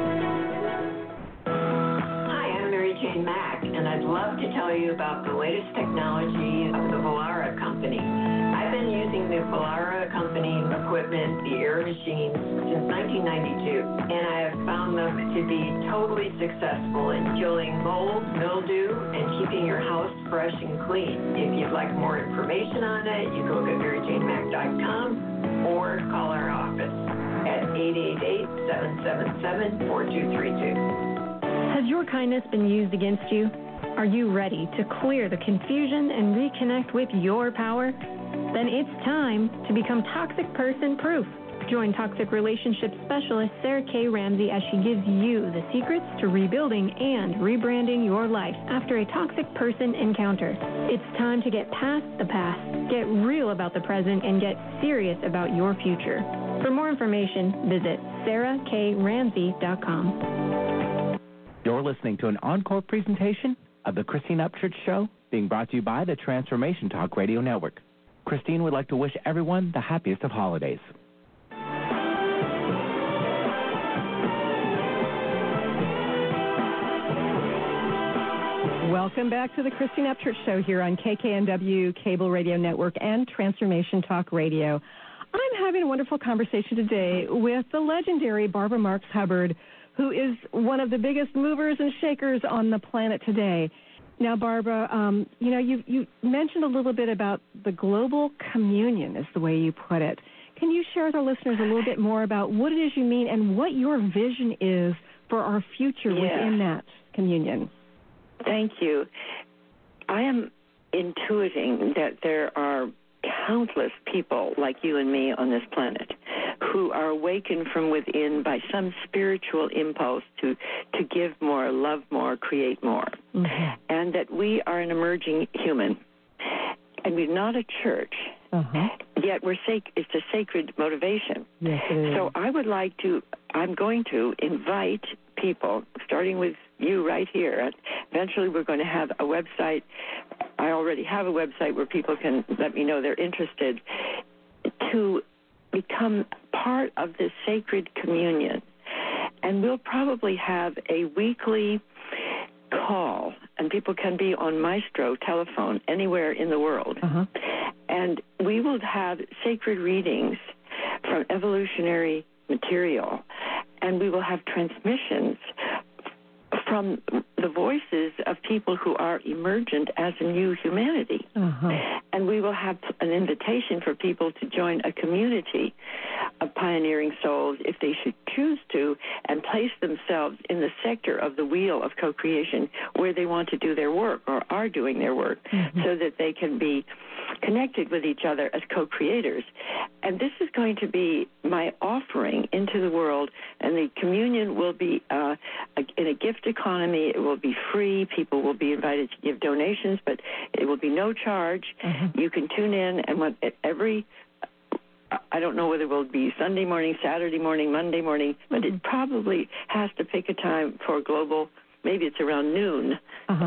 Mac, and I'd love to tell you about the latest technology of the Vollara company. I've been using the Vollara company equipment, the air machines, since 1992, and I have found them to be totally successful in killing mold, mildew, and keeping your house fresh and clean. If you'd like more information on it, you can look at MaryJaneMac.com or call our office at 888-777-4232. Has your kindness been used against you? Are you ready to clear the confusion and reconnect with your power? Then it's time to become toxic person proof. Join toxic relationship specialist Sarah K. Ramsey as she gives you the secrets to rebuilding and rebranding your life after a toxic person encounter. It's time to get past the past, get real about the present, and get serious about your future. For more information, visit sarahkramsey.com. You're listening to an encore presentation of the Christine Upchurch Show, being brought to you by the Transformation Talk Radio Network. Christine would like to wish everyone the happiest of holidays. Welcome back to the Christine Upchurch Show here on KKNW Cable Radio Network and Transformation Talk Radio. I'm having a wonderful conversation today with the legendary Barbara Marx Hubbard, who is one of the biggest movers and shakers on the planet today. Now, Barbara, you mentioned a little bit about the global communion, is the way you put it. Can you share with our listeners a little bit more about what it is you mean and what your vision is for our future within that communion? Thank you. I am intuiting that there are countless people like you and me on this planet who are awakened from within by some spiritual impulse to give more, love more, create more. Mm-hmm. And that we are an emerging human. And we're not a church. Yet it's a sacred motivation. Yes, it is. So I'm going to invite people, starting with you right here. Eventually we're going to have a website. I already have a website where people can let me know they're interested to become part of this sacred communion And we'll probably have a weekly call, and people can be on Maestro telephone anywhere in the world. And we will have sacred readings from evolutionary material, and we will have transmissions from the voices of people who are emergent as a new humanity. And we will have an invitation for people to join a community of pioneering souls, if they should choose to, and place themselves in the sector of the wheel of co-creation where they want to do their work or are doing their work, so that they can be connected with each other as co-creators. And this is going to be my offering into the world, and the communion will be in a gift economy. It will be free. People will be invited to give donations, but it will be no charge. You can tune in, and I don't know whether it will be Sunday morning, Saturday morning, Monday morning, but it probably has to pick a time for global, maybe it's around noon.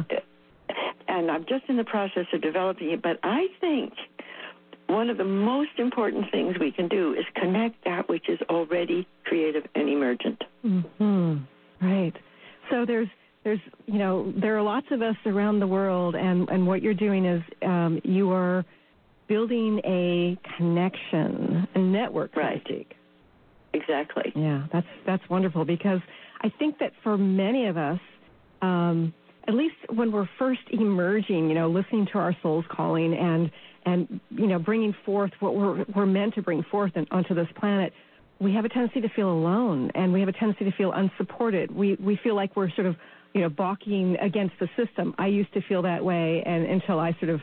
And I'm just in the process of developing it, but I think one of the most important things we can do is connect that which is already creative and emergent. Right. So there are lots of us around the world, and what you're doing is you are building a connection, a network, so to speak. Exactly. Yeah, that's wonderful, because I think that for many of us, at least when we're first emerging, listening to our soul's calling and bringing forth what we're meant to bring forth onto this planet, we have a tendency to feel alone, and we have a tendency to feel unsupported. We feel like we're sort of, balking against the system. I used to feel that way, and until I sort of,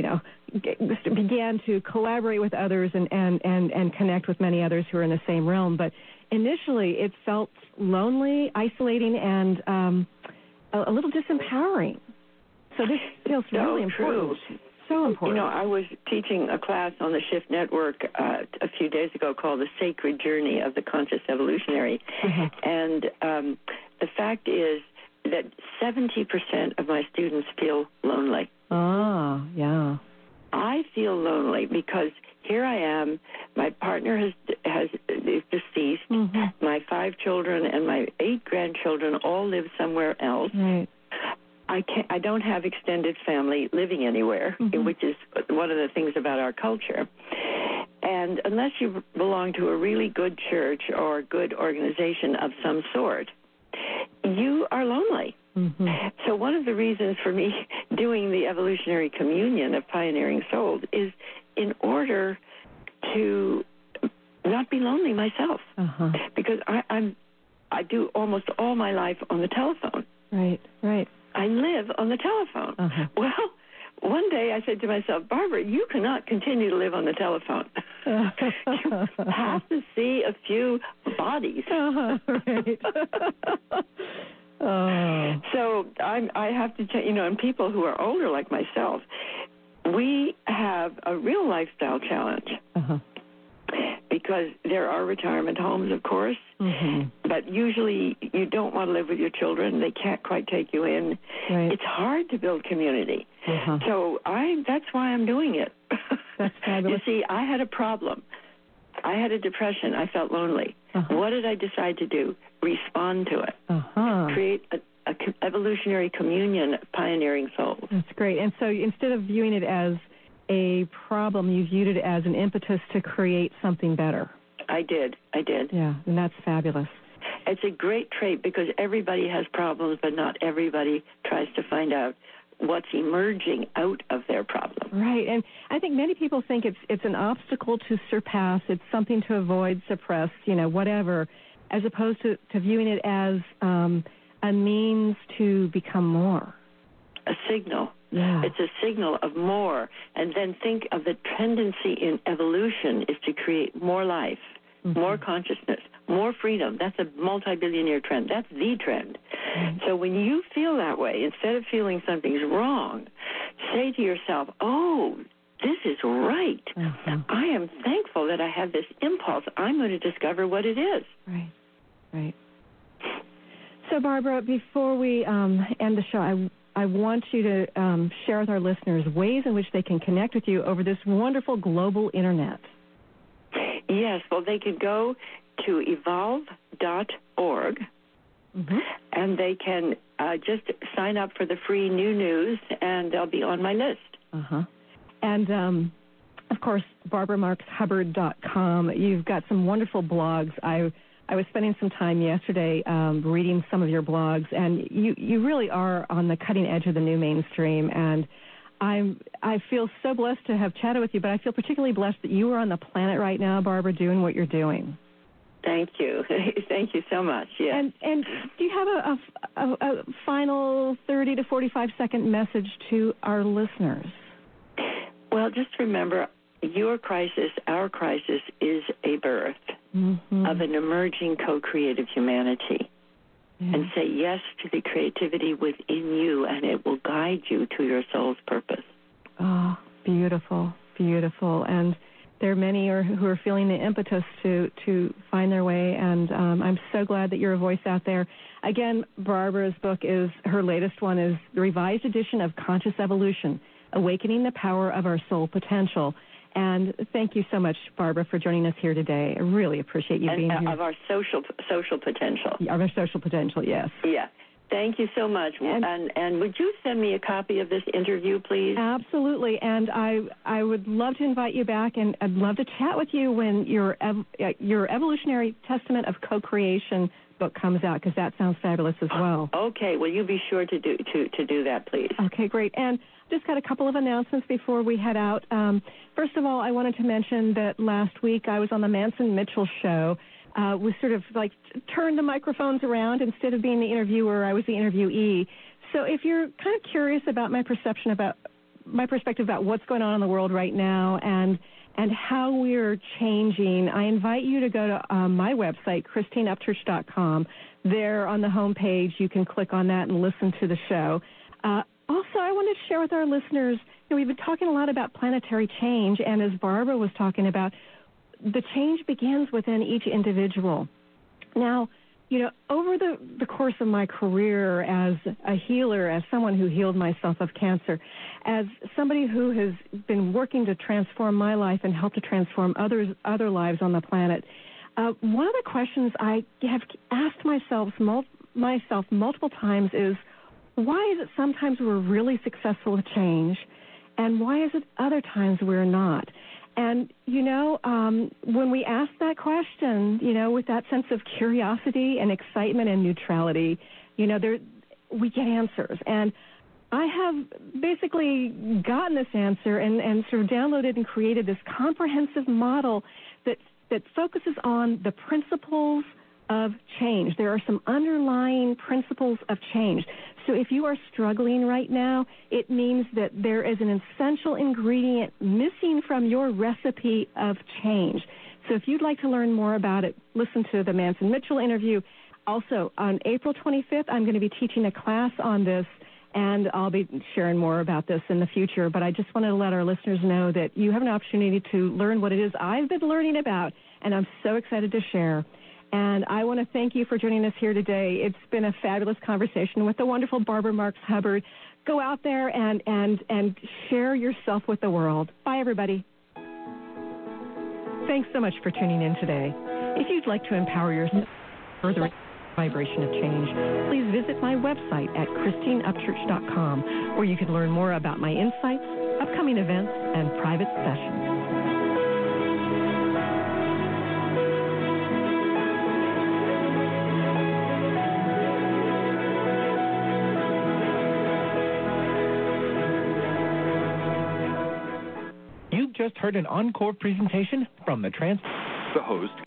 began to collaborate with others and connect with many others who are in the same realm. But initially, it felt lonely, isolating, and a little disempowering. So this feels really important. So important. I was teaching a class on the Shift Network a few days ago called The Sacred Journey of the Conscious Evolutionary. And the fact is that 70% of my students feel lonely. Yeah. I feel lonely because here I am. My partner is deceased. My 5 children and my 8 grandchildren all live somewhere else. Right. I don't have extended family living anywhere, which is one of the things about our culture. And unless you belong to a really good church or good organization of some sort, you are lonely. So one of the reasons for me doing the evolutionary communion of pioneering souls is in order to not be lonely myself, because I do almost all my life on the telephone. Right. I live on the telephone. Well, one day I said to myself, Barbara, you cannot continue to live on the telephone. You have to see a few bodies. Right. So I have to, and people who are older like myself, we have a real lifestyle challenge. Because there are retirement homes, of course, but usually you don't want to live with your children. They can't quite take you in. Right. It's hard to build community. So that's why I'm doing it. That's fabulous. You see, I had a problem. I had a depression. I felt lonely. What did I decide to do? Respond to it. Create a evolutionary communion of pioneering souls. That's great. And so instead of viewing it as a problem, you viewed it as an impetus to create something better. I did. Yeah, and that's fabulous. It's a great trait because everybody has problems, but not everybody tries to find out what's emerging out of their problem. Right, and I think many people think it's an obstacle to surpass, it's something to avoid, suppress, whatever, as opposed to viewing it as a means to become more. A signal. Yeah. It's a signal of more. And then think of the tendency in evolution is to create more life, more consciousness, more freedom. That's a multi-billionaire trend. That's the trend. So when you feel that way, instead of feeling something's wrong, say to yourself, oh, this is right. I am thankful that I have this impulse. I'm going to discover what it is. Right. So, Barbara, before we end the show, I want you to share with our listeners ways in which they can connect with you over this wonderful global internet. Yes, well, they could go to evolve.org, and they can just sign up for the free new news, and they'll be on my list. And, of course, BarbaraMarksHubbard.com. You've got some wonderful blogs. I was spending some time yesterday reading some of your blogs, and you really are on the cutting edge of the new mainstream, and I feel so blessed to have chatted with you, but I feel particularly blessed that you are on the planet right now, Barbara, doing what you're doing. Thank you. Thank you so much. Yeah. And do you have a final 30 to 45-second message to our listeners? Well, just remember, your crisis, our crisis, is a birth of an emerging co-creative humanity. And say yes to the creativity within you, and it will guide you to your soul's purpose. Oh, beautiful, beautiful. And there are many who are feeling the impetus to find their way, and I'm so glad that you're a voice out there. Again, Barbara's book her latest one is the revised edition of Conscious Evolution, Awakening the Power of Our Soul Potential. And thank you so much, Barbara, for joining us here today. I really appreciate you being here. Of our social potential. Of our social potential, yes. Yeah. Thank you so much. And would you send me a copy of this interview, please? Absolutely. And I would love to invite you back, and I'd love to chat with you when your Evolutionary Testament of Co-Creation book comes out, because that sounds fabulous as well. Okay. Well, you be sure to do that, please. Okay, great. And just got a couple of announcements before we head out. First of all, I wanted to mention that last week I was on the Manson Mitchell show. We sort of turned the microphones around. Instead of being the interviewer, I was the interviewee. So if you're kind of curious about my perspective about what's going on in the world right now and how we're changing, I invite you to go to my website, ChristineUpchurch.com. There on the homepage, you can click on that and listen to the show. Also, I wanted to share with our listeners, we've been talking a lot about planetary change, and as Barbara was talking about, the change begins within each individual. Now, over the course of my career as a healer, as someone who healed myself of cancer, as somebody who has been working to transform my life and help to transform other lives on the planet, one of the questions I have asked myself multiple times is, why is it sometimes we're really successful with change, and why is it other times we're not? And, when we ask that question, with that sense of curiosity and excitement and neutrality, we get answers. And I have basically gotten this answer and sort of downloaded and created this comprehensive model that focuses on the principles of change. There are some underlying principles of change. So if you are struggling right now, it means that there is an essential ingredient missing from your recipe of change. So if you'd like to learn more about it, listen to the Manson Mitchell interview. Also, on April 25th, I'm going to be teaching a class on this, and I'll be sharing more about this in the future. But I just wanted to let our listeners know that you have an opportunity to learn what it is I've been learning about, and I'm so excited to share. And I want to thank you for joining us here today. It's been a fabulous conversation with the wonderful Barbara Marks Hubbard. Go out there and share yourself with the world. Bye, everybody. Thanks so much for tuning in today. If you'd like to empower yourself further vibration of change, please visit my website at ChristineUpchurch.com, where you can learn more about my insights, upcoming events, and private sessions. Just heard an encore presentation from the host,